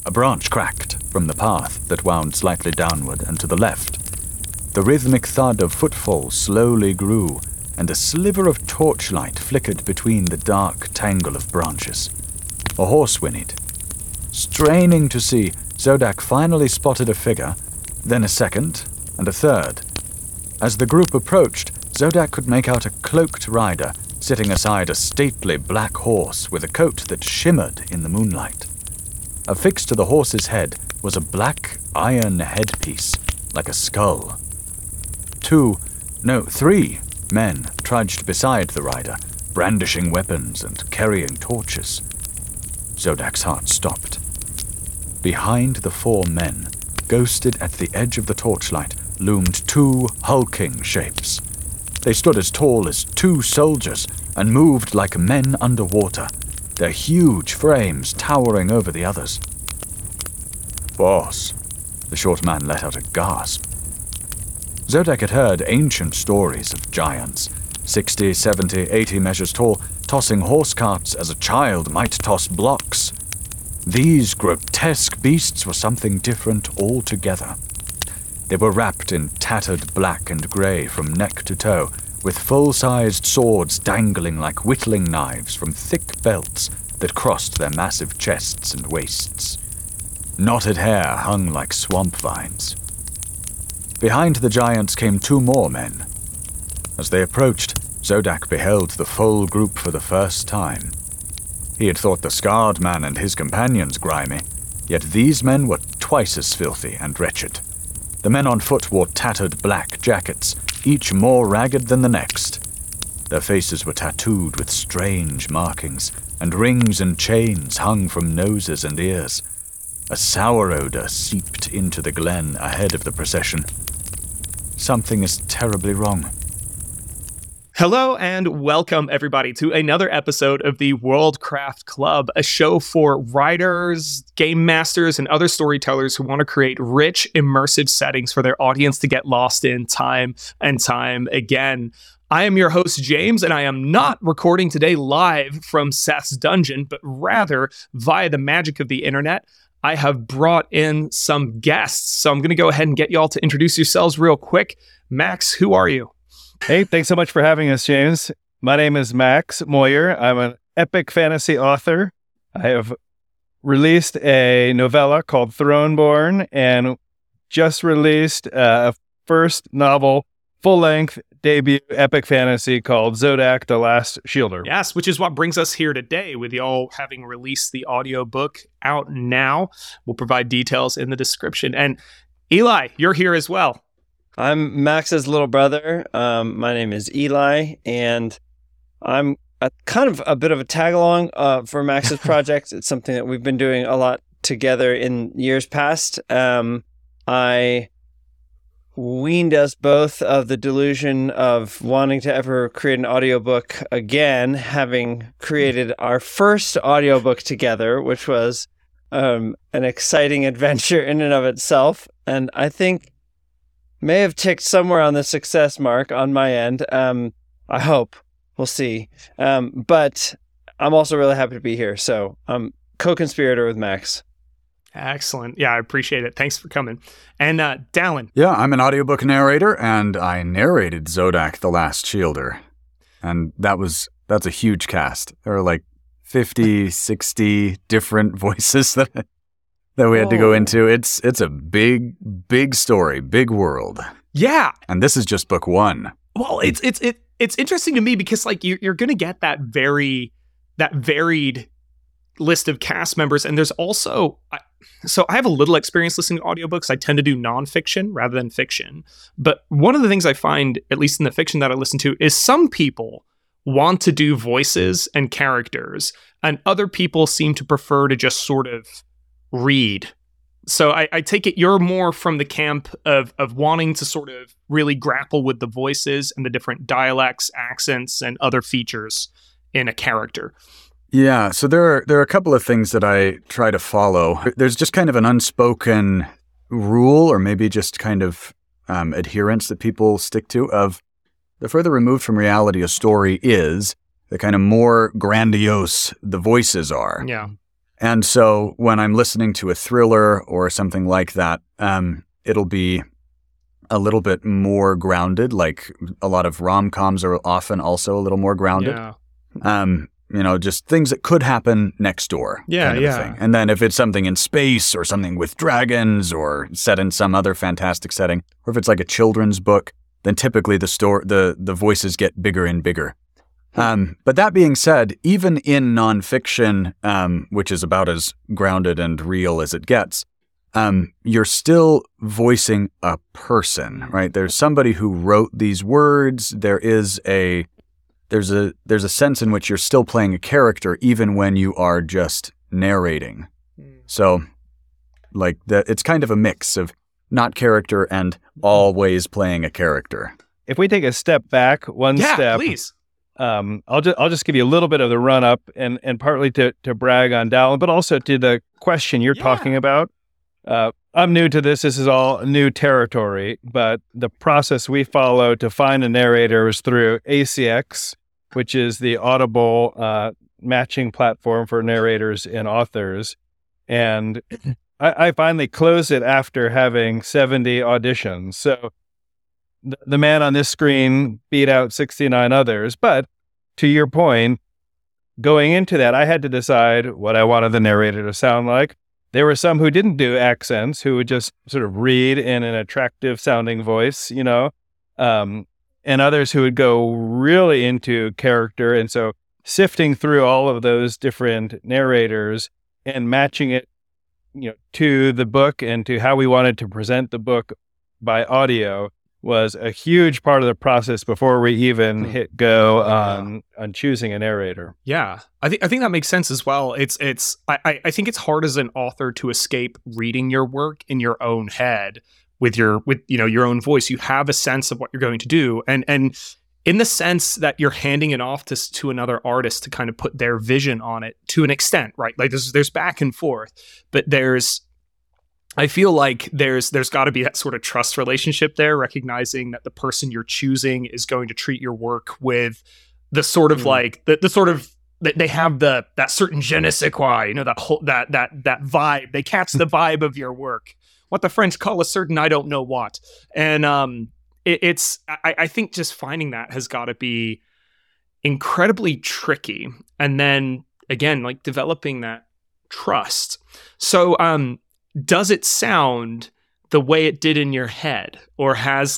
A branch cracked from the path that wound slightly downward and to the left. The rhythmic thud of footfalls slowly grew, and a sliver of torchlight flickered between the dark tangle of branches. A horse whinnied. Straining to see, Zodak finally spotted a figure, then a second, and a third. As the group approached, Zodak could make out a cloaked rider sitting aside a stately black horse with a coat that shimmered in the moonlight. Affixed to the horse's head was a black iron headpiece, like a skull. 3 men trudged beside the rider, brandishing weapons and carrying torches. Zodak's heart stopped. Behind the 4 men, ghosted at the edge of the torchlight, loomed 2 hulking shapes. They stood as tall as 2 soldiers and moved like men underwater, their huge frames towering over the others. "Boss," the short man let out a gasp. Zodak had heard ancient stories of giants, 60, 70, 80 measures tall, tossing horse carts as a child might toss blocks. These grotesque beasts were something different altogether. They were wrapped in tattered black and grey from neck to toe, with full-sized swords dangling like whittling knives from thick belts that crossed their massive chests and waists. Knotted hair hung like swamp vines. Behind the giants came 2 more men. As they approached, Zodak beheld the full group for the first time. He had thought the scarred man and his companions grimy, yet these men were twice as filthy and wretched. The men on foot wore tattered black jackets, each more ragged than the next. Their faces were tattooed with strange markings, and rings and chains hung from noses and ears. A sour odor seeped into the glen ahead of the procession. Something is terribly wrong. Hello and welcome everybody to another episode of the Worldcraft Club, a show for writers, game masters, and other storytellers who want to create rich, immersive settings for their audience to get lost in time and time again. I am your host, James, and I am not recording today live from Seth's dungeon, but rather via the magic of the internet. I have brought in some guests, so I'm going to go ahead and get y'all to introduce yourselves real quick. Max, who are you? Hey, thanks so much for having us, James. My name is Max Moyer. I'm an epic fantasy author. I have released a novella called Throneborn and just released a first novel, full-length debut epic fantasy called Zodak: The Last Shielder. Yes, which is what brings us here today, with y'all having released the audiobook out now. We'll provide details in the description. And Eli, you're here as well. I'm Max's little brother. My name is Eli, and I'm kind of a bit of a tag-along for Max's project. It's something that we've been doing a lot together in years past. I weaned us both of the delusion of wanting to ever create an audiobook again, having created our first audiobook together, which was an exciting adventure in and of itself. And I think may have ticked somewhere on the success mark on my end. I hope. We'll see. But I'm also really happy to be here. So I'm co-conspirator with Max. Excellent. Yeah, I appreciate it. Thanks for coming. And Dallin. Yeah, I'm an audiobook narrator, and I narrated Zodak: The Last Shielder. And that's a huge cast. There are like 50, 60 different voices that we had to go into. It's a big story, big world. Yeah. And this is just book 1. Well, it's interesting to me because like you're going to get that varied list of cast members, and there's also so I have a little experience listening to audiobooks. I tend to do nonfiction rather than fiction. But one of the things I find, at least in the fiction that I listen to, is some people want to do voices and characters, and other people seem to prefer to just sort of read. So I take it you're more from the camp of wanting to sort of really grapple with the voices and the different dialects, accents, and other features in a character. Yeah, so there are a couple of things that I try to follow. There's just kind of an unspoken rule, or maybe just kind of adherence that people stick to, of the further removed from reality a story is, the kind of more grandiose the voices are. Yeah. And so when I'm listening to a thriller or something like that, it'll be a little bit more grounded. Like a lot of rom-coms are often also a little more grounded. Yeah. Just things that could happen next door. Yeah, kind of a thing. And then if it's something in space or something with dragons or set in some other fantastic setting, or if it's like a children's book, then typically the voices get bigger and bigger. But that being said, even in nonfiction, which is about as grounded and real as it gets, you're still voicing a person, right? There's somebody who wrote these words. There's a sense in which you're still playing a character, even when you are just narrating. So, it's kind of a mix of not character and always playing a character. If we take a step back, Yeah, please. I'll just give you a little bit of the run up and partly to brag on Dallin, but also to the question you're talking about. I'm new to this. This is all new territory, but the process we follow to find a narrator is through ACX, which is the Audible matching platform for narrators and authors. And I finally closed it after having 70 auditions. So the man on this screen beat out 69 others. But to your point, going into that, I had to decide what I wanted the narrator to sound like. There were some who didn't do accents, who would just sort of read in an attractive sounding voice, and others who would go really into character. And so sifting through all of those different narrators and matching it, to the book and to how we wanted to present the book by audio was a huge part of the process before we even hit go on choosing a narrator. Yeah, I think that makes sense as well. I think it's hard as an author to escape reading your work in your own head with your own voice. You have a sense of what you're going to do, and in the sense that you're handing it off to another artist to kind of put their vision on it to an extent, right? Like there's back and forth, but I feel like there's got to be that sort of trust relationship there, recognizing that the person you're choosing is going to treat your work with the sort of like the sort of they have that certain je ne sais quoi, that whole that vibe. They catch the vibe of your work. What the French call a certain I don't know what. And I think just finding that has got to be incredibly tricky. And then again, like developing that trust. So does it sound the way it did in your head, or has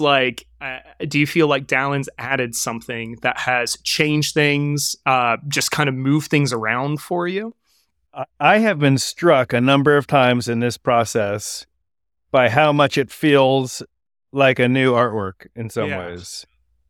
do you feel like Dallin's added something that has changed things, just kind of moved things around for you? I have been struck a number of times in this process by how much it feels like a new artwork in some ways.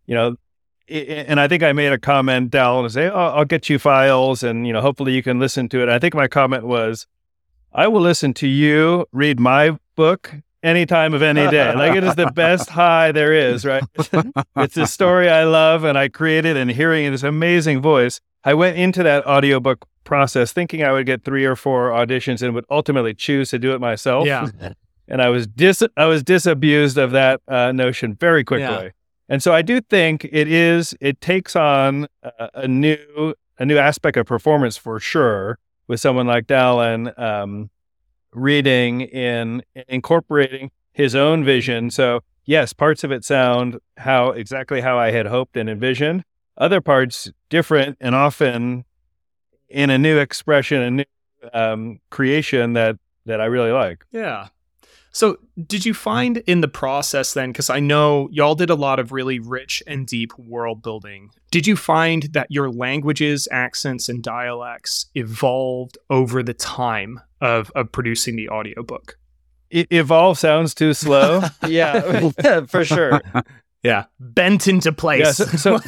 And I think I made a comment, Dallin, to say, I'll get you files and, hopefully you can listen to it. I think my comment was, I will listen to you read my book any time of any day. Like, it is the best high there is, right? It's a story I love and I created, and hearing this amazing voice. I went into that audiobook process thinking I would get 3 or 4 auditions and would ultimately choose to do it myself. Yeah. And I was disabused of that notion very quickly. Yeah. And so I do think it takes on a new aspect of performance for sure, with someone like Dallin reading and incorporating his own vision. So yes, parts of it sound exactly how I had hoped and envisioned. Other parts different, and often in a new expression, a new creation that I really like. Yeah. So did you find in the process then, because I know y'all did a lot of really rich and deep world building, did you find that your languages, accents, and dialects evolved over the time of producing the audiobook? Evolve sounds too slow. Yeah, for sure. Yeah, bent into place.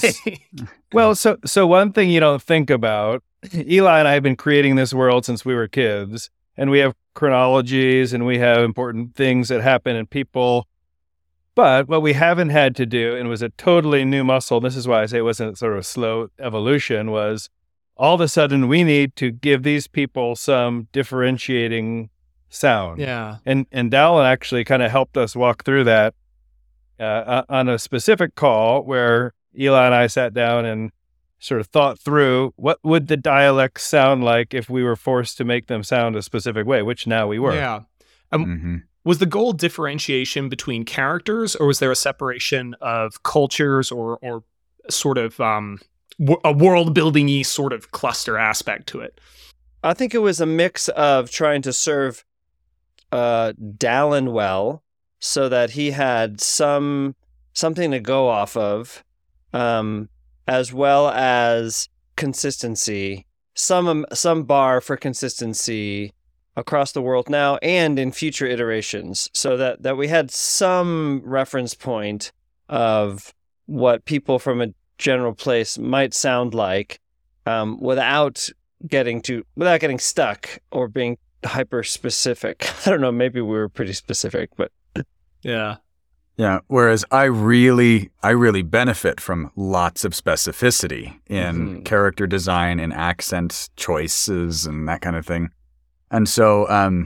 Yeah, so one thing you don't think about, Eli and I have been creating this world since we were kids, and we have chronologies and we have important things that happen in people. But what we haven't had to do, and was a totally new muscle, this is why I say it wasn't sort of a slow evolution, was all of a sudden we need to give these people some differentiating sound. Yeah. And Dallin actually kind of helped us walk through that on a specific call where Eli and I sat down and sort of thought through what would the dialects sound like if we were forced to make them sound a specific way, which now we were. Yeah. Mm-hmm. Was the goal differentiation between characters, or was there a separation of cultures or sort of a world-building-y sort of cluster aspect to it? I think it was a mix of trying to serve Dallin well so that he had something to go off of, as well as consistency, some bar for consistency across the world now and in future iterations, so that we had some reference point of what people from a general place might sound like, without getting stuck or being hyper specific. I don't know, maybe we were pretty specific, but yeah. Yeah, whereas I really benefit from lots of specificity in character design and accent choices and that kind of thing. And so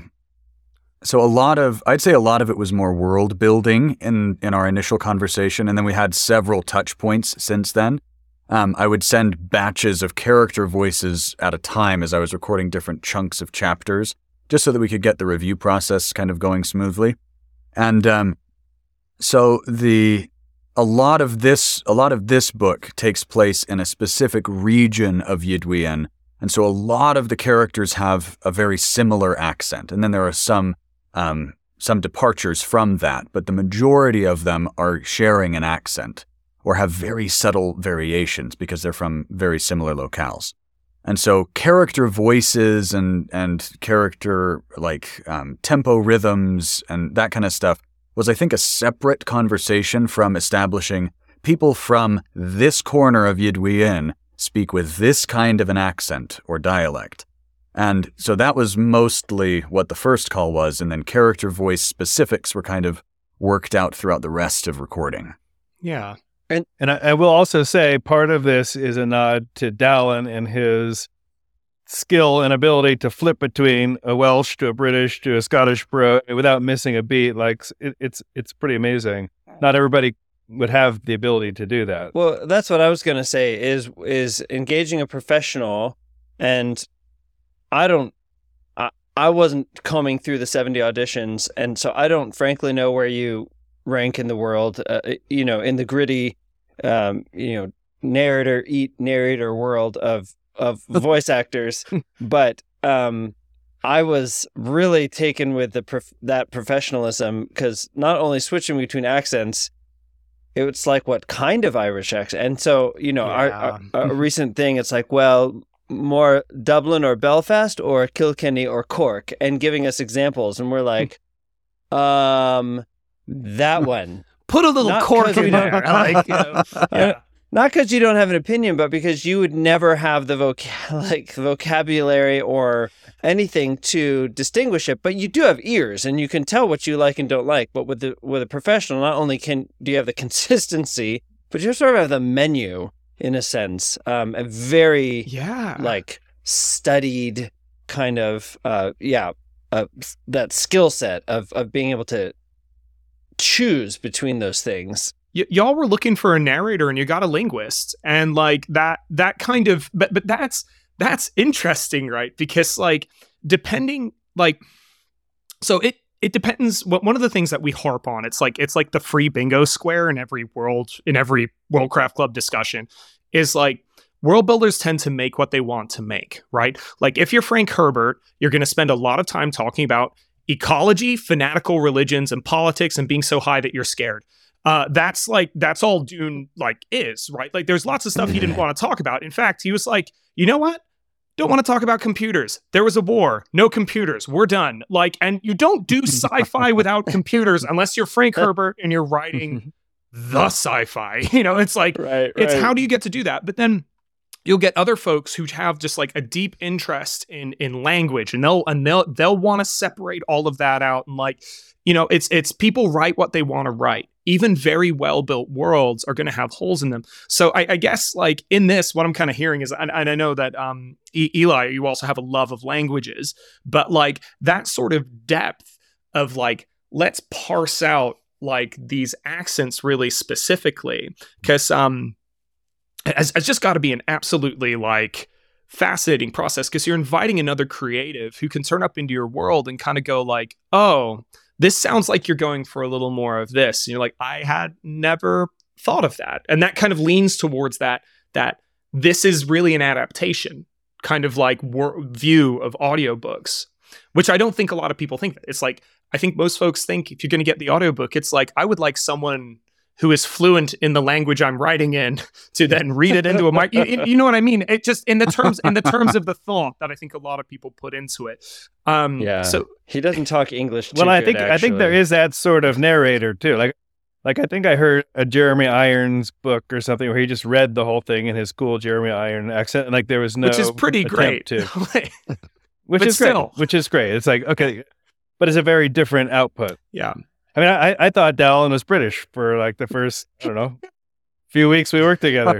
I'd say a lot of it was more world building in our initial conversation, and then we had several touch points since then. I would send batches of character voices at a time as I was recording different chunks of chapters, just so that we could get the review process kind of going smoothly. And so a lot of this book takes place in a specific region of Yidwian, and so a lot of the characters have a very similar accent, and then there are some departures from that, but the majority of them are sharing an accent or have very subtle variations because they're from very similar locales. And so character voices and character tempo rhythms and that kind of stuff was, I think, a separate conversation from establishing people from this corner of Yidwian speak with this kind of an accent or dialect. And so that was mostly what the first call was, and then character voice specifics were kind of worked out throughout the rest of recording. Yeah. And I will also say part of this is a nod to Dallin and his skill and ability to flip between a Welsh to a British to a Scottish bro without missing a beat. Like it's pretty amazing. Not everybody would have the ability to do that. Well, that's what I was going to say is engaging a professional, and I wasn't combing through the 70 auditions, and so I don't frankly know where you rank in the world, in the gritty, narrator world of voice actors. But I was really taken with that professionalism, because not only switching between accents, it's like, what kind of Irish accent? And so, our recent thing, it's like, well, more Dublin or Belfast or Kilkenny or Cork, and giving us examples. And we're like, that one. Put a little Cork in there. Not because you don't have an opinion, but because you would never have the vocabulary or anything to distinguish it. But you do have ears, and you can tell what you like and don't like. But with a professional, not only do you have the consistency, but you sort of have the menu in a sense. A very studied kind of that skill set of being able to choose between those things. Y'all were looking for a narrator, and you got a linguist, and that kind of, but that's interesting, right? Because depending, so it depends. One of the things that we harp on, it's like the free bingo square in every Worldcraft Club discussion, is world builders tend to make what they want to make, right? If you're Frank Herbert, you're going to spend a lot of time talking about ecology, fanatical religions, and politics, and being so high that you're scared. That's all Dune is, right? There's lots of stuff he didn't want to talk about. In fact, he was like, you know what? Don't want to talk about computers. There was a war. No computers. We're done. And you don't do sci-fi without computers unless you're Frank Herbert and you're writing the sci-fi. It's it's how do you get to do that? But then you'll get other folks who have just a deep interest in language, and they'll want to separate all of that out, and it's people write what they want to write. Even very well-built worlds are going to have holes in them. So I guess in this, what I'm kind of hearing is, and I know that Eli, you also have a love of languages, but that sort of depth of let's parse out these accents really specifically, because has just got to be an absolutely like fascinating process, because you're inviting another creative who can turn up into your world and kind of go like, oh, this sounds like you're going for a little more of this. And you're like, I had never thought of that. And that kind of leans towards that this is really an adaptation kind of like view of audiobooks, which I don't think a lot of people think that. It's like, I think most folks think if you're going to get the audiobook, it's like, I would like someone who is fluent in the language I'm writing in to then read it into a mic. You know what I mean? It just in the terms of the thought that I think a lot of people put into it. So he doesn't talk English. Well, I think there is that sort of narrator too. Like I think I heard a Jeremy Irons book or something where he just read the whole thing in his cool Jeremy Irons accent, and like there was no, which is pretty great to, which is great. It's like, okay, but it's a very different output. Yeah. I mean, I thought Dallin was British for like the first, I don't know, few weeks we worked together.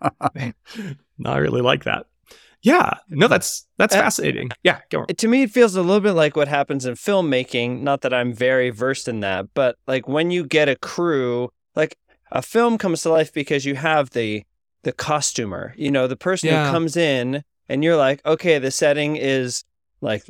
No, I really like that. Yeah, no, that's fascinating. Yeah, go on. To me, it feels a little bit like what happens in filmmaking. Not that I'm very versed in that, but like when you get a crew, like a film comes to life because you have the costumer, you know, the person who comes in, and you're like, okay, the setting is like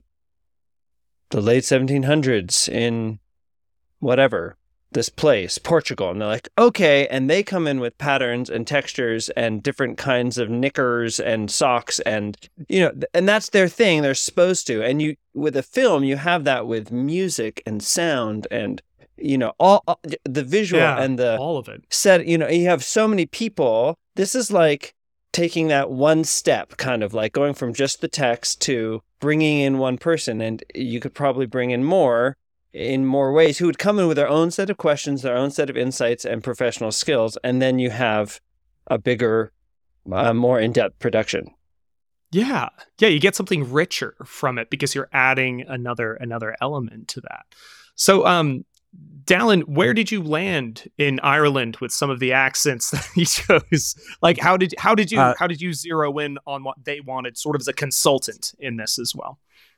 the late 1700s in whatever, this place, Portugal. And they're like, okay. And they come in with patterns and textures and different kinds of knickers and socks. And, you know, and that's their thing. They're supposed to. And you, with a film, you have that with music and sound and, you know, all the visual and the all of it set, you know, you have so many people. This is like taking that one step, kind of like going from just the text to bringing in one person. And you could probably bring in more ways, who would come in with their own set of questions, their own set of insights and professional skills. And then you have a bigger, more in-depth production. Yeah. Yeah. You get something richer from it because you're adding another element to that. So, Dallin, where did you land in Ireland with some of the accents that you chose? Like, how did you zero in on what they wanted sort of as a consultant in this as well?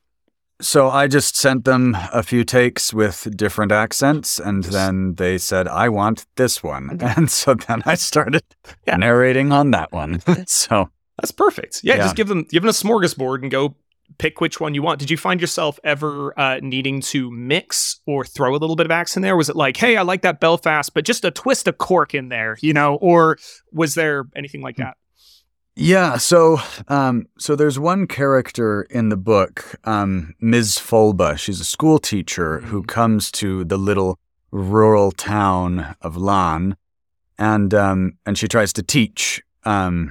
So I just sent them a few takes with different accents, and then they said, I want this one. And so then I started narrating on that one. So that's perfect. Yeah, just give them a smorgasbord and go pick which one you want. Did you find yourself ever needing to mix or throw a little bit of accent there? Was it like, hey, I like that Belfast, but just a twist of Cork in there, you know? Or was there anything like that? Yeah, so there's one character in the book, Ms. Folba. She's a school teacher who comes to the little rural town of Lan, and she tries to teach. And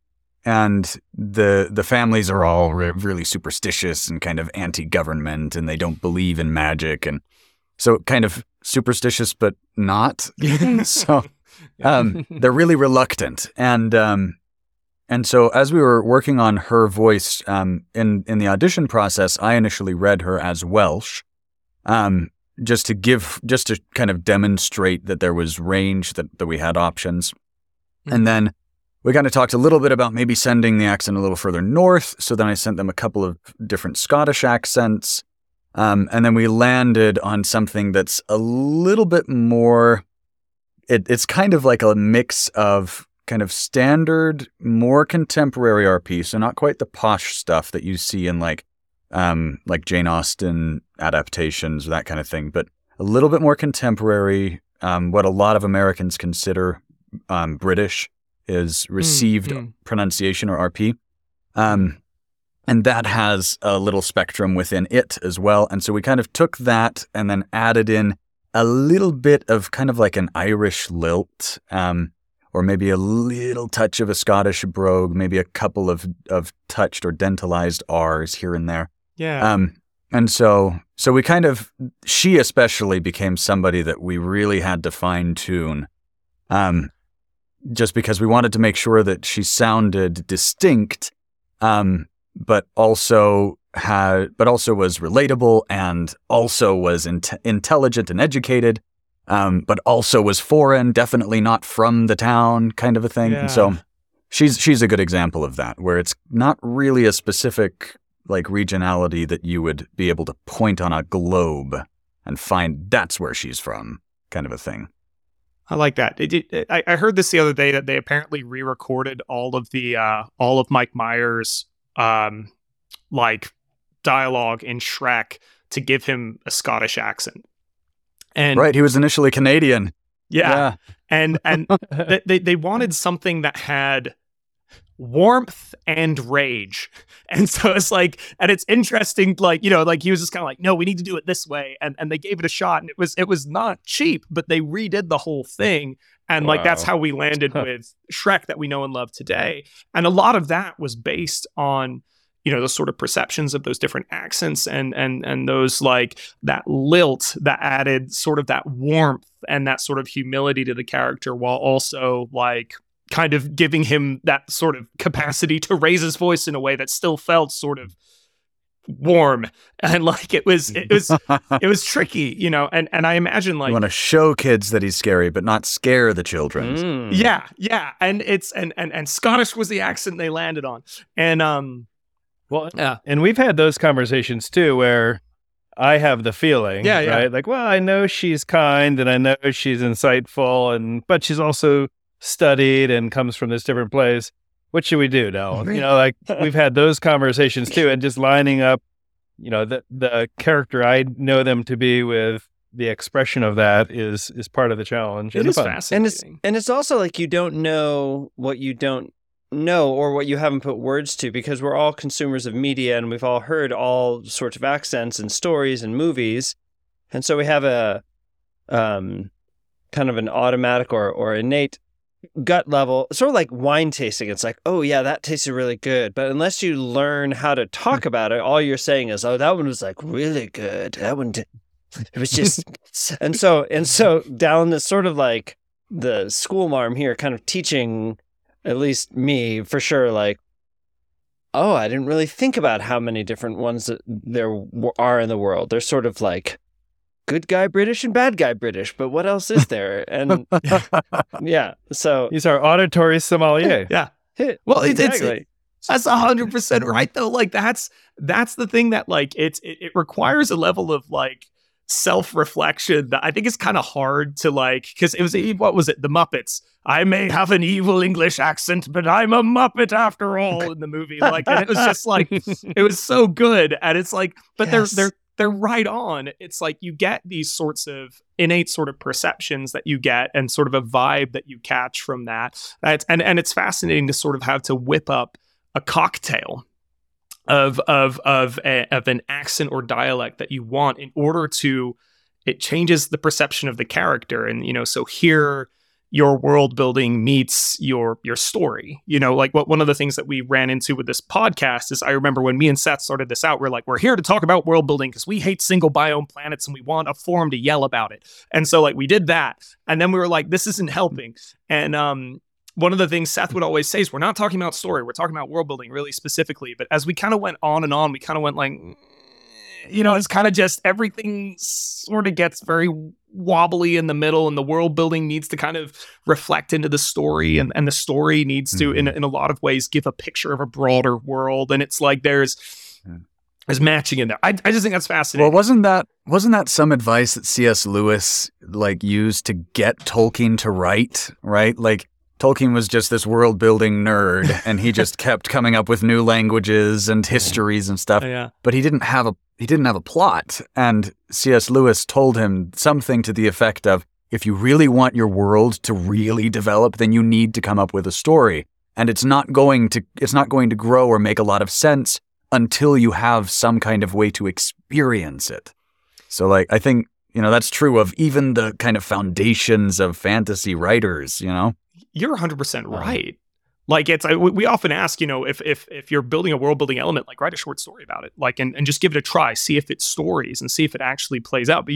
the families are all really superstitious and kind of anti-government, and they don't believe in magic, and so kind of superstitious but not. So they're really reluctant, and so as we were working on her voice in the audition process, I initially read her as Welsh, just to kind of demonstrate that there was range, that we had options. Mm-hmm. And then we kind of talked a little bit about maybe sending the accent a little further north. So then I sent them a couple of different Scottish accents. And then we landed on something that's a little bit more, it's kind of like a mix of kind of standard, more contemporary RP, so not quite the posh stuff that you see in like Jane Austen adaptations or that kind of thing, but a little bit more contemporary. What a lot of Americans consider British is received pronunciation, or RP, and that has a little spectrum within it as well. And so we kind of took that and then added in a little bit of kind of like an Irish lilt. Or maybe a little touch of a Scottish brogue, maybe a couple of touched or dentalized R's here and there. Yeah. And so we kind of, she especially became somebody that we really had to fine tune, just because we wanted to make sure that she sounded distinct, but also was relatable and also was intelligent and educated. But also was foreign, definitely not from the town, kind of a thing. Yeah. And so she's a good example of that, where it's not really a specific like regionality that you would be able to point on a globe and find that's where she's from, kind of a thing. I like that. I heard this the other day that they apparently re-recorded all of Mike Myers' like dialogue in Shrek to give him a Scottish accent. And Right, he was initially Canadian. yeah. And they wanted something that had warmth and rage. And so it's like, and it's interesting, like, you know, like he was just kind of like, no, we need to do it this way. And they gave it a shot, and it was not cheap, but they redid the whole thing. And like, that's how we landed with Shrek that we know and love today. And a lot of that was based on, you know, those sort of perceptions of those different accents and those, like, that lilt that added sort of that warmth and that sort of humility to the character, while also like kind of giving him that sort of capacity to raise his voice in a way that still felt sort of warm. And like it was tricky, you know, and I imagine, like, You want to show kids that he's scary, but not scare the children. yeah. And it's and Scottish was the accent they landed on. And Well, yeah. and we've had those conversations too, where I have the feeling, Yeah, yeah. right? Like, well, I know she's kind and I know she's insightful, but she's also studied and comes from this different place. What should we do now? You know, like we've had those conversations too, and just lining up, you know, the character I know them to be with the expression of that is part of the challenge. It and is fun. fascinating. And it's also like you don't know what you don't know or what you haven't put words to, because we're all consumers of media and we've all heard all sorts of accents and stories and movies. And so we have a kind of an automatic or innate gut level, sort of like wine tasting. It's like, oh yeah, that tasted really good. But unless you learn how to talk about it, all you're saying is, oh, that one was like really good. That one did. It was just, and so down this sort of like the school marm here, kind of teaching, at least me for sure, like, oh, I didn't really think about how many different ones that there are in the world. There's sort of like good guy British and bad guy British, but what else is there? And yeah, so He's our auditory sommelier. Yeah. Well, exactly. That's 100% right, though. Like that's the thing that, like, it requires a level of like self-reflection that I think is kind of hard to, like, because it was, what was it, the Muppets? I may have an evil English accent, but I'm a Muppet after all, in the movie. Like, and it was just like, it was so good. And it's like, but Yes. they're right on. It's like you get these sorts of innate sort of perceptions that you get and sort of a vibe that you catch from that. And it's fascinating to sort of have to whip up a cocktail of an accent or dialect that you want in order to, it changes the perception of the character. And, you know, so here your world building meets your story. You know, like one of the things that we ran into with this podcast is, I remember when me and Seth started this out, we're like, we're here to talk about world building because we hate single biome planets and we want a forum to yell about it. And so like we did that. And then we were like, this isn't helping. And one of the things Seth would always say is, we're not talking about story, we're talking about world building really specifically. But as we kind of went on and on, we kind of went like, you know, it's kind of just everything sort of gets very wobbly in the middle, and the world building needs to kind of reflect into the story, and the story needs to, in a lot of ways, give a picture of a broader world. And it's like there's matching in there. I just think that's fascinating. Well, wasn't that some advice that C.S. Lewis like used to get Tolkien to write, right? Like Tolkien was just this world building nerd and he just kept coming up with new languages and histories and stuff. Yeah. But he didn't have a plot. And C.S. Lewis told him something to the effect of, if you really want your world to really develop, then you need to come up with a story. And it's not going to grow or make a lot of sense until you have some kind of way to experience it. So like, I think, you know, that's true of even the kind of foundations of fantasy writers, you know? You're 100% right. Like it's, we often ask, you know, if you're building a world building element, like write a short story about it, like, and just give it a try, see if it's stories and see if it actually plays out. But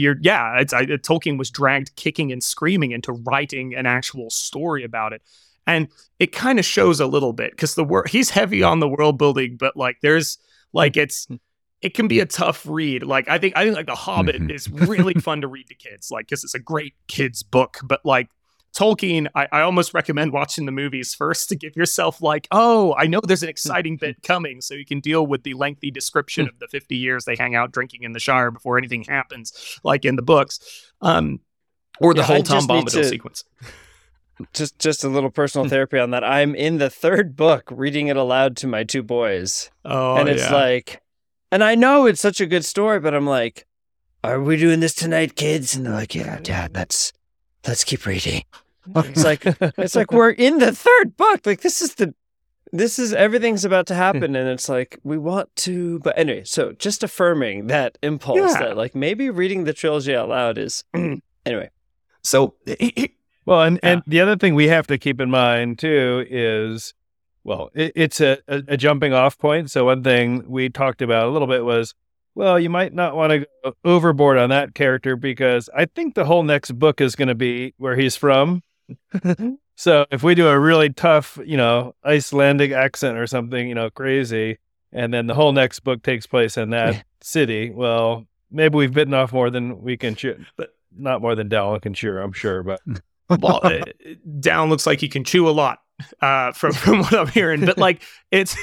Tolkien was dragged kicking and screaming into writing an actual story about it. And it kind of shows a little bit because he's heavy on the world building, but like there's like, it can be a tough read. Like I think like The Hobbit is really fun to read to kids, like, cause it's a great kids book, but like, Tolkien, I almost recommend watching the movies first to give yourself like, oh, I know there's an exciting bit coming, so you can deal with the lengthy description of the 50 years they hang out drinking in the Shire before anything happens, like in the books. Or the Yeah, whole I Tom just need Bombadil to- sequence. Just a little personal therapy on that. I'm in the third book reading it aloud to my two boys. Oh, And it's like, and I know it's such a good story, but I'm like, are we doing this tonight, kids? And they're like, yeah, Dad, let's keep reading. It's like we're in the third book. Like this is everything's about to happen, and it's like we want to. But anyway, so just affirming that impulse Yeah. that like maybe reading the trilogy out loud is anyway. So, Well, and Yeah. the other thing we have to keep in mind too is, well, it's a jumping off point. So one thing we talked about a little bit was, well, you might not want to go overboard on that character because I think the whole next book is going to be where he's from. So if we do a really tough, Icelandic accent or something, crazy, and then the whole next book takes place in that city, well, maybe we've bitten off more than we can chew, but not more than Dallin can chew, I'm sure. But well, Down looks like he can chew a lot from what I'm hearing, but like it's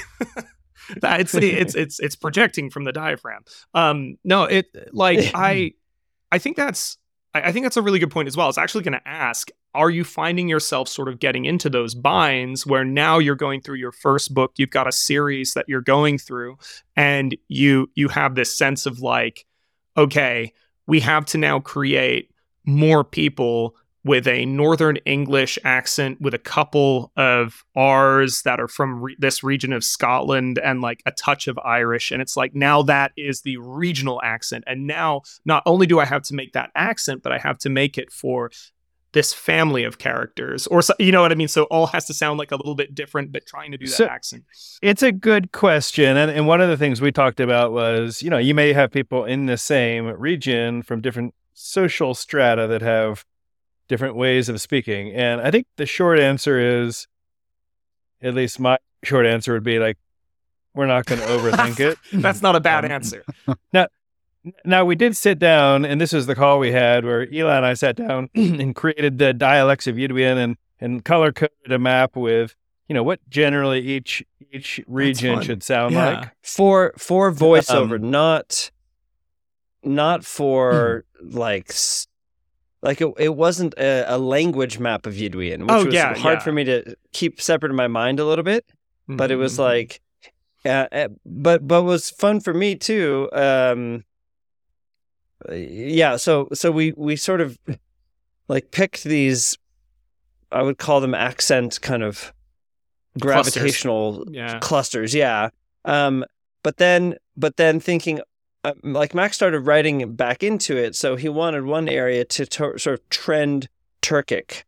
it's projecting from the diaphragm. No, it like I think that's a really good point as well. It's actually going to ask, are you finding yourself sort of getting into those binds where now you're going through your first book, you've got a series that you're going through, and you have this sense of like, okay, we have to now create more people with a Northern English accent, with a couple of R's that are from this region of Scotland and like a touch of Irish. And it's like, now that is the regional accent. And now not only do I have to make that accent, but I have to make it for this family of characters, or so, you know what I mean? So all has to sound like a little bit different, but trying to do that So- accent. it's a good question. And one of the things we talked about was, you may have people in the same region from different social strata that have different ways of speaking. And I think the short answer is, at least my short answer would be like, we're not going to overthink it. That's not a bad answer. Now, we did sit down, and this is the call we had where Eli and I sat down and created the dialects of Yuduan and color-coded a map with, what generally each region fun. should sound Yeah. like. For voiceover, not for it wasn't a language map of Yuduan, which was hard for me to keep separate in my mind a little bit. But it was like, but was fun for me too. So we sort of like picked these, I would call them accent kind of gravitational clusters. Yeah. But then thinking, like Max started writing back into it, so he wanted one area to sort of trend Turkic,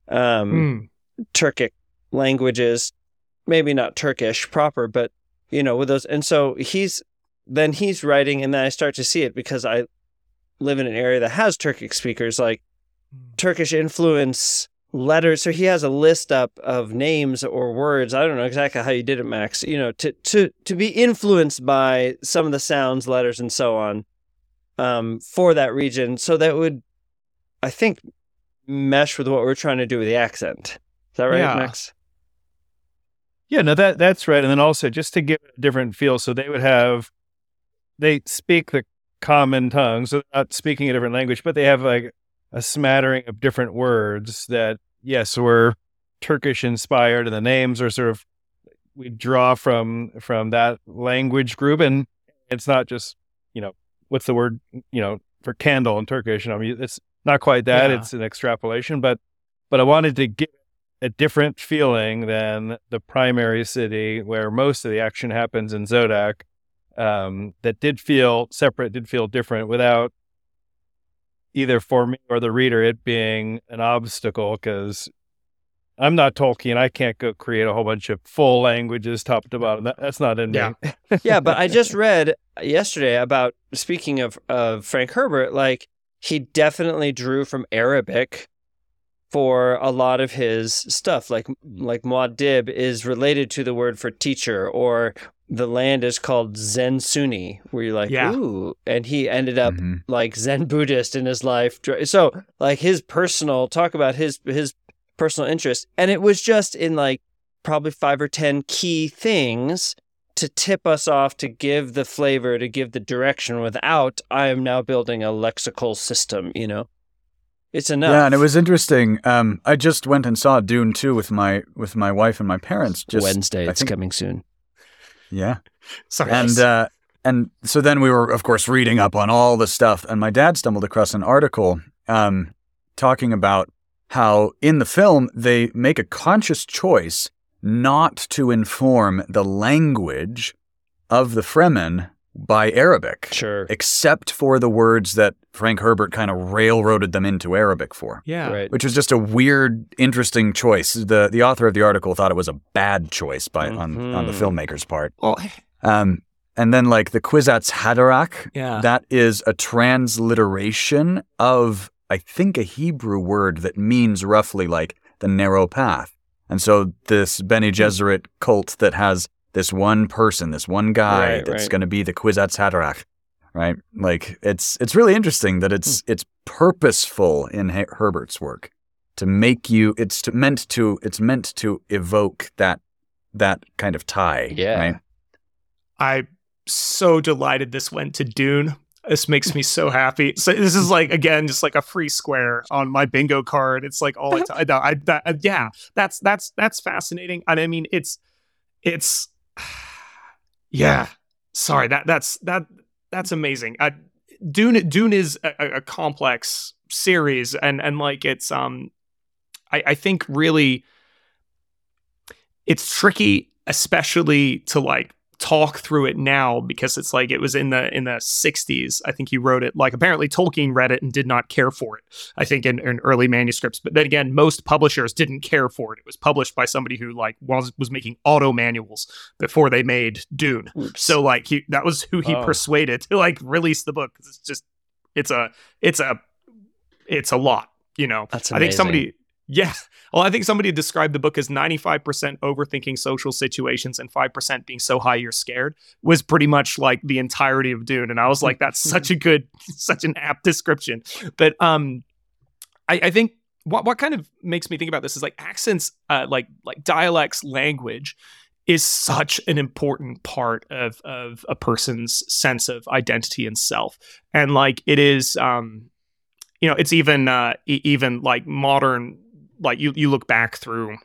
Turkic languages, maybe not Turkish proper, but with those. And so he's writing, and then I start to see it because I live in an area that has Turkic speakers, like Turkish influence letters. So he has a list up of names or words. I don't know exactly how you did it, Max, to be influenced by some of the sounds, letters, and so on, for that region. So that would, I think, mesh with what we're trying to do with the accent. Is that right, Yeah. Max? Yeah, no, that's right. And then also just to give it a different feel, so they speak the common tongue, so they're not speaking a different language, but they have like a smattering of different words that, yes, were Turkish inspired, and the names are sort of, we draw from that language group. And it's not just, what's the word, for candle in Turkish. It's not quite that. Yeah. It's an extrapolation, but I wanted to give a different feeling than the primary city where most of the action happens in Zodak. That did feel separate, did feel different, without either for me or the reader it being an obstacle, because I'm not Tolkien. I can't go create a whole bunch of full languages top to bottom. That's not in Yeah. me. Yeah, but I just read yesterday about, speaking of Frank Herbert, like he definitely drew from Arabic for a lot of his stuff. Like Muad'Dib is related to the word for teacher, or the land is called Zen Sunni, where you're like, ooh. And he ended up like Zen Buddhist in his life. So like his personal, talk about his personal interest. And it was just in like probably 5 or 10 key things to tip us off, to give the flavor, to give the direction, without I am now building a lexical system, It's enough. Yeah, and it was interesting. I just went and saw Dune 2 with my wife and my parents. Wednesday, it's coming soon. Yeah. Sorry. And so then we were, of course, reading up on all the stuff, and my dad stumbled across an article talking about how in the film they make a conscious choice not to inform the language of the Fremen by Arabic. Sure. Except for the words that Frank Herbert kind of railroaded them into Arabic for. Yeah. Right. Which was just a weird, interesting choice. The author of the article thought it was a bad choice on the filmmaker's part. Well, And then like the Kwisatz Haderach, yeah. that is a transliteration of, I think, a Hebrew word that means roughly like the narrow path. And so this Bene Gesserit cult that has this one person, this one guy that's going to be the Kwisatz Haderach, right? Like it's really interesting that it's purposeful in Herbert's work to make you. It's meant to evoke that kind of tie. Yeah. Right? I'm so delighted this went to Dune. This makes me so happy. So this is like, again, just like a free square on my bingo card. It's like all yeah, that's fascinating. And I mean, it's yeah. Sorry, that's amazing. Dune is a complex series, and like it's I think really it's tricky, especially to like talk through it now, because it's like it was in the 60s. I think he wrote it. Like apparently Tolkien read it and did not care for it, I think in early manuscripts. But then again, most publishers didn't care for it. It was published by somebody who like was making auto manuals before they made Dune. Oops. So like that was who he persuaded to like release the book. It's a lot, you know. That's amazing. I think somebody described the book as 95% overthinking social situations and 5% being so high you're scared, was pretty much like the entirety of Dune. And I was like, that's such an apt description. But I think what kind of makes me think about this is like accents, like dialects, language is such an important part of a person's sense of identity and self. And like it is, it's even like modern. Like you look back through,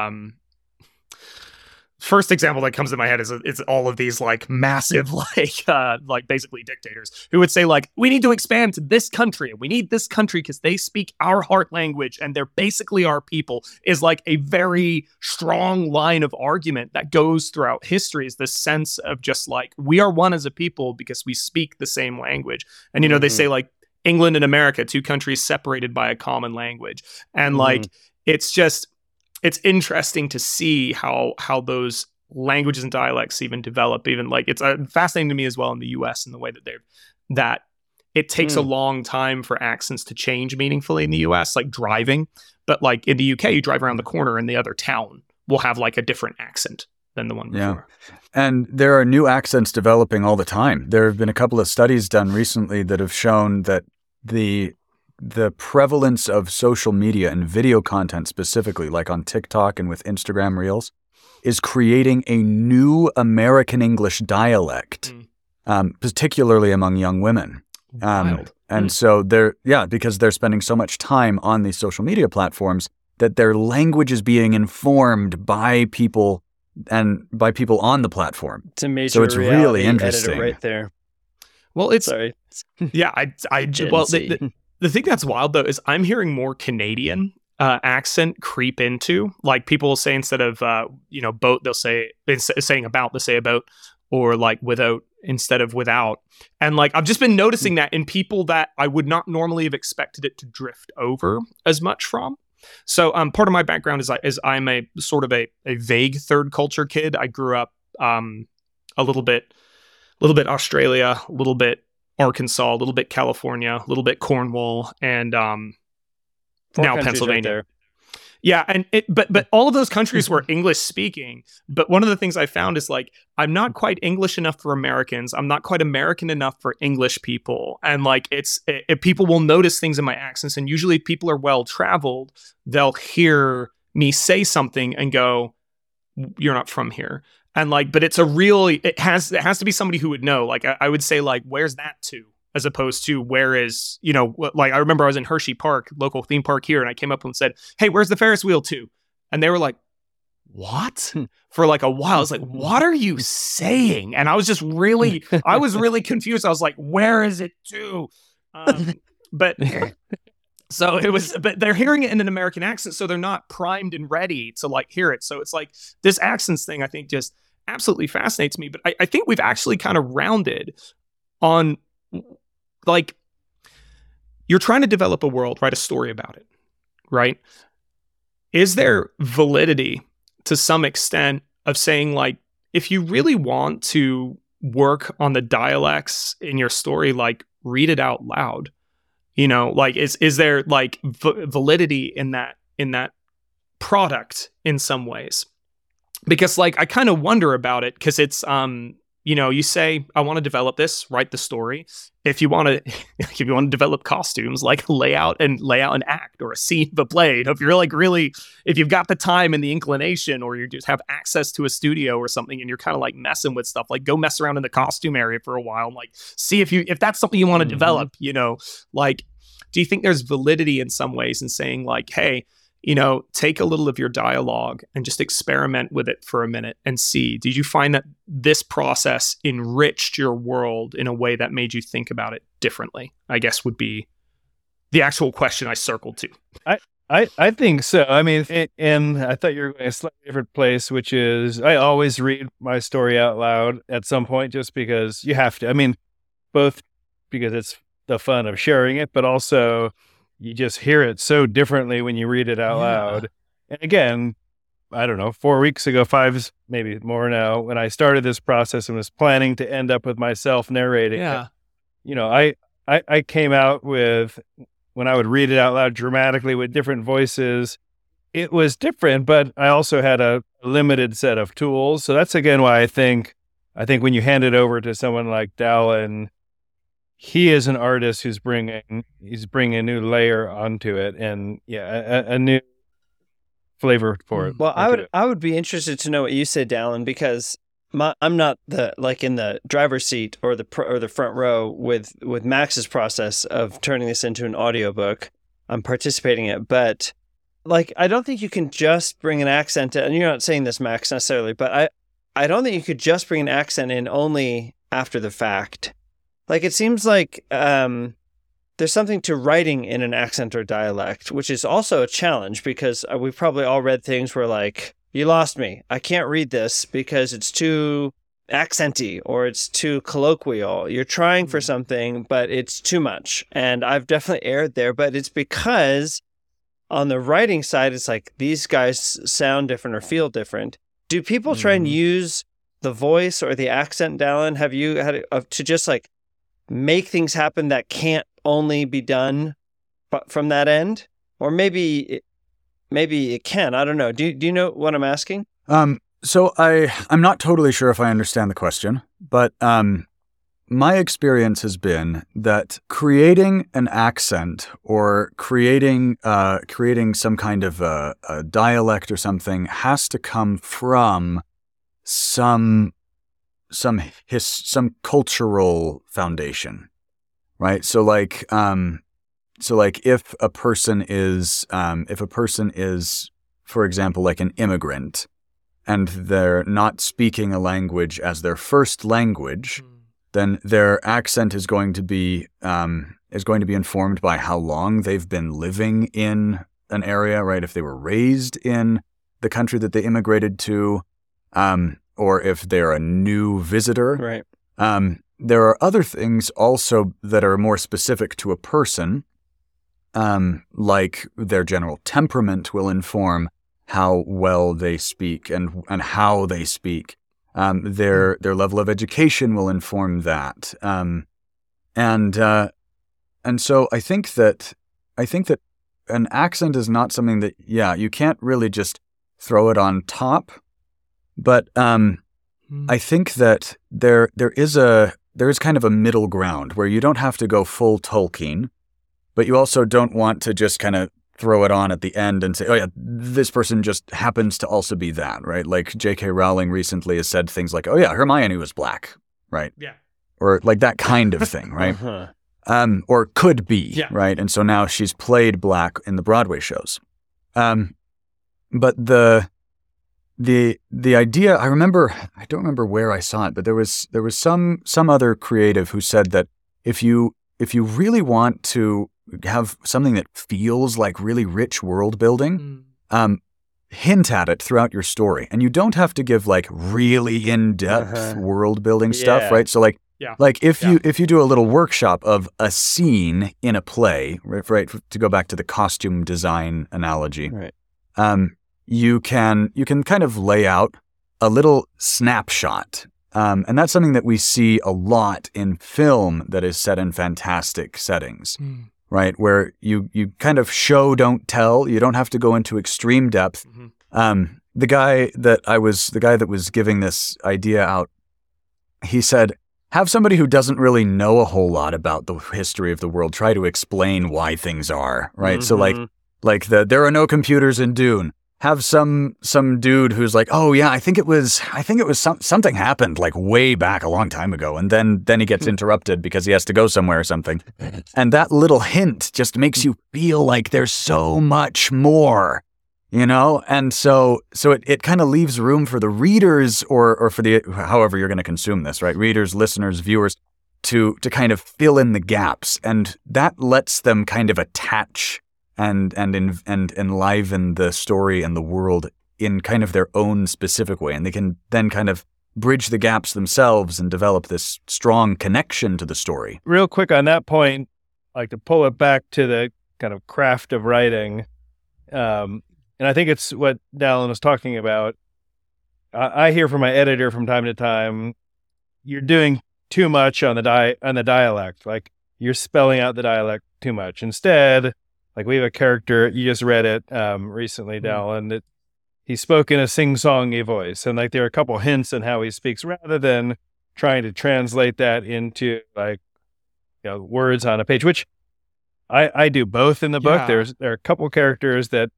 first example that comes to my head is all of these like massive like basically dictators who would say like, we need to expand to this country and we need this country because they speak our heart language and they're basically our people, is like a very strong line of argument that goes throughout history, is this sense of just like we are one as a people because we speak the same language. And they say like England and America, two countries separated by a common language. And like, it's interesting to see how those languages and dialects even develop. Even like, it's fascinating to me as well in the US and the way that it takes a long time for accents to change meaningfully in the US, like driving. But like in the UK, you drive around the corner and the other town will have like a different accent than the one before. Yeah. And there are new accents developing all the time. There have been a couple of studies done recently that have shown that the prevalence of social media and video content specifically, like on TikTok and with Instagram Reels, is creating a new American English dialect, particularly among young women. And so because they're spending so much time on these social media platforms that their language is being informed by people on the platform. It's a major so it's really interesting editor right there. Well, it's sorry. Yeah, the thing that's wild though is I'm hearing more Canadian accent creep into, like people will say instead of boat, they'll say saying about, they say about, or like without instead of without. And like I've just been noticing that in people that I would not normally have expected it to drift over as much from. So part of my background is I'm a sort of a vague third culture kid. I grew up a little bit Australia, a little bit Arkansas, a little bit California, a little bit Cornwall, and now Pennsylvania. Right, yeah, but all of those countries were English speaking. But one of the things I found is like I'm not quite English enough for Americans. I'm not quite American enough for English people. And like people will notice things in my accents, and usually if people are well traveled, they'll hear me say something and go, "You're not from here." And like, but it has to be somebody who would know. Like I would say like, "Where's that to?" as opposed to where is, you know, like I remember I was in Hershey Park, local theme park here, and I came up and said, "Hey, where's the Ferris wheel to?" And they were like, "What?" For like a while. I was like, "What are you saying?" And I was just really, I was really confused. I was like, "Where is it to?" But so it was, but they're hearing it in an American accent, so they're not primed and ready to like hear it. So it's like this accents thing, I think, just absolutely fascinates me. But I think we've actually kind of rounded on, like, you're trying to develop a world, write a story about it, right? Is there validity to some extent of saying, like, if you really want to work on the dialects in your story, like, read it out loud? You know, like, is there like validity in that product in some ways? Because like I kind of wonder about it, because it's you know, you say, I want to develop this, write the story. If you want to develop costumes, like lay out an act or a scene of a play. If you're like really, if you've got the time and the inclination, or you just have access to a studio or something, and you're kind of like messing with stuff, like go mess around in the costume area for a while, and like see if that's something you want to develop, you know, like, do you think there's validity in some ways in saying like, hey, you know, take a little of your dialogue and just experiment with it for a minute and see, did you find that this process enriched your world in a way that made you think about it differently? I guess would be the actual question I circled to. I think so. I mean, and I thought you were going a slightly different place, which is I always read my story out loud at some point, just because you have to. I mean, both because it's the fun of sharing it, but also you just hear it so differently when you read it out loud. And again, I don't know, 4 weeks ago, 5, maybe more now, when I started this process and was planning to end up with myself narrating it, you know, I came out with, when I would read it out loud dramatically with different voices, it was different, but I also had a limited set of tools. So that's again why I think when you hand it over to someone like Dallin, he is an artist who's bringing a new layer onto it, and a new flavor for it. Well, I would be interested to know what you say, Dallin, because I'm not in the driver's seat or the front row with Max's process of turning this into an audiobook. I'm participating in it, but like I don't think you can just bring an accent in, and you're not saying this, Max, necessarily, but I don't think you could just bring an accent in only after the fact. Like, it seems like there's something to writing in an accent or dialect, which is also a challenge, because we've probably all read things where, like, you lost me. I can't read this because it's too accenty or it's too colloquial. You're trying for something, but it's too much. And I've definitely erred there, but it's because on the writing side, it's like these guys sound different or feel different. Do people try and use the voice or the accent, Dallin? Have you had to just like make things happen that can't only be done from that end? Or maybe it can. I don't know. Do you know what I'm asking? So I'm not totally sure if I understand the question, but my experience has been that creating an accent or creating some kind of a dialect or something has to come from some cultural foundation, right? So like if a person is, for example, like an immigrant, and they're not speaking a language as their first language, then their accent is going to be informed by how long they've been living in an area, right? If they were raised in the country that they immigrated to, or if they're a new visitor. Right. There are other things also that are more specific to a person, like their general temperament will inform how well they speak and how they speak. Their level of education will inform that. And so I think that an accent is not something that, you can't really just throw it on top. But I think that there is kind of a middle ground where you don't have to go full Tolkien, but you also don't want to just kind of throw it on at the end and say, oh yeah, this person just happens to also be that, right? Like J.K. Rowling recently has said things like, oh yeah, Hermione was black, right? Yeah. Or like that kind of thing, right? or could be, Yeah. right? And so now she's played Black in the Broadway shows. But the idea, I don't remember where I saw it, but there was some other creative who said that if you really want to have something that feels like really rich world building, hint at it throughout your story. And you don't have to give like really in-depth world building stuff, Yeah. right? So like if Yeah. you do a little workshop of a scene in a play, right, to go back to the costume design analogy, Right. you can kind of lay out a little snapshot. And that's something that we see a lot in film that is set in fantastic settings, right? Where you kind of show, don't tell. You don't have to go into extreme depth. The guy that was giving this idea out, he said, have somebody who doesn't really know a whole lot about the history of the world try to explain why things are, right? So like there are no computers in Dune. Have some dude who's like, oh yeah, I think it was something happened like way back a long time ago, and then he gets interrupted because he has to go somewhere or something, and that little hint just makes you feel like there's so much more, you know, and so it kind of leaves room for the readers or for the however you're going to consume this, right? Readers, listeners, viewers to kind of fill in the gaps, and that lets them kind of attach and enliven the story and the world in kind of their own specific way. And they can then kind of bridge the gaps themselves and develop this strong connection to the story. Real quick on that point, like to pull it back to the kind of craft of writing. And I think it's what Dallin was talking about. I hear from my editor from time to time, you're doing too much on the dialect. Like you're spelling out the dialect too much. Instead, like we have a character, you just read it recently, Dallin, that he spoke in a sing-songy voice. And like there are a couple hints on how he speaks rather than trying to translate that into like, you know, words on a page, which I do both in the book. There are a couple characters that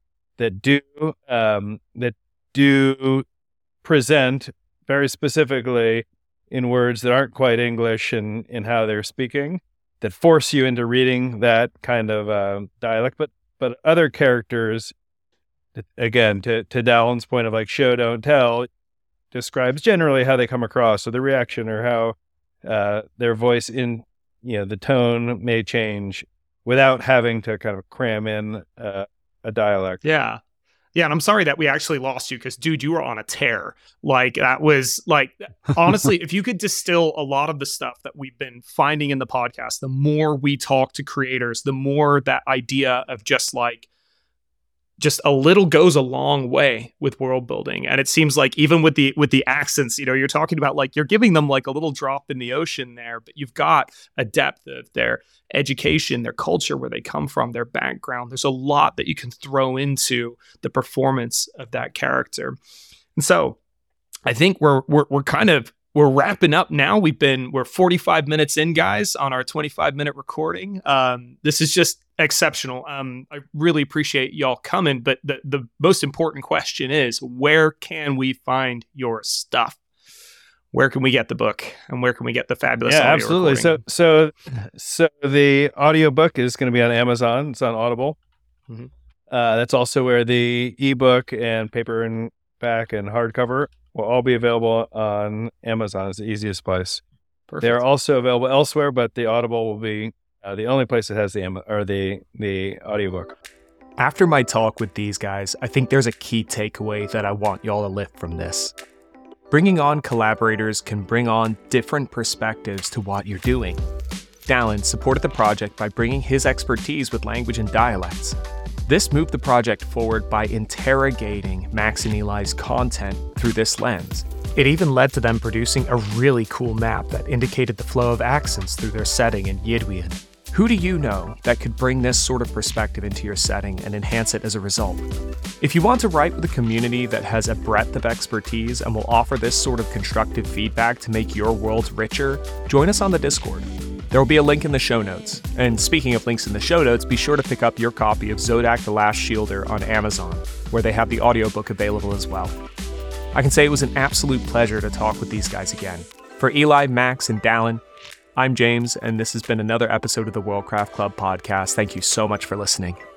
do present very specifically in words that aren't quite English in how they're speaking, that force you into reading that kind of dialect. But other characters, again, to Dallin's point of like show, don't tell, describes generally how they come across, so the reaction or how their voice in, you know, the tone may change without having to kind of cram in a dialect. Yeah. Yeah, and I'm sorry that we actually lost you because, dude, you were on a tear. Like, that was, like, honestly, if you could distill a lot of the stuff that we've been finding in the podcast, the more we talk to creators, the more that idea of just a little goes a long way with world building. And it seems like even with the accents, you know, you're talking about like you're giving them like a little drop in the ocean there, but you've got a depth of their education, their culture, where they come from, their background. There's a lot that you can throw into the performance of that character. And so I think we're wrapping up now. We're 45 minutes in, guys, on our 25-minute recording. This is just exceptional. I really appreciate y'all coming, but the most important question is, where can we find your stuff? Where can we get the book, and where can we get the fabulous audio absolutely recording? So the audiobook is going to be on Amazon. It's on Audible. Mm-hmm. That's also where the ebook and paper and back and hardcover will all be available on Amazon. It's the easiest place. Perfect. They're also available elsewhere, but the Audible will be the only place that has the audiobook. After my talk with these guys, I think there's a key takeaway that I want y'all to lift from this. Bringing on collaborators can bring on different perspectives to what you're doing. Dallin supported the project by bringing his expertise with language and dialects. This moved the project forward by interrogating Max and Eli's content through this lens. It even led to them producing a really cool map that indicated the flow of accents through their setting in Yidwian. Who do you know that could bring this sort of perspective into your setting and enhance it as a result? If you want to write with a community that has a breadth of expertise and will offer this sort of constructive feedback to make your world richer, join us on the Discord. There will be a link in the show notes. And speaking of links in the show notes, be sure to pick up your copy of Zodak the Last Shielder on Amazon, where they have the audiobook available as well. I can say it was an absolute pleasure to talk with these guys again. For Eli, Max, and Dallin, I'm James, and this has been another episode of the Worldcraft Club podcast. Thank you so much for listening.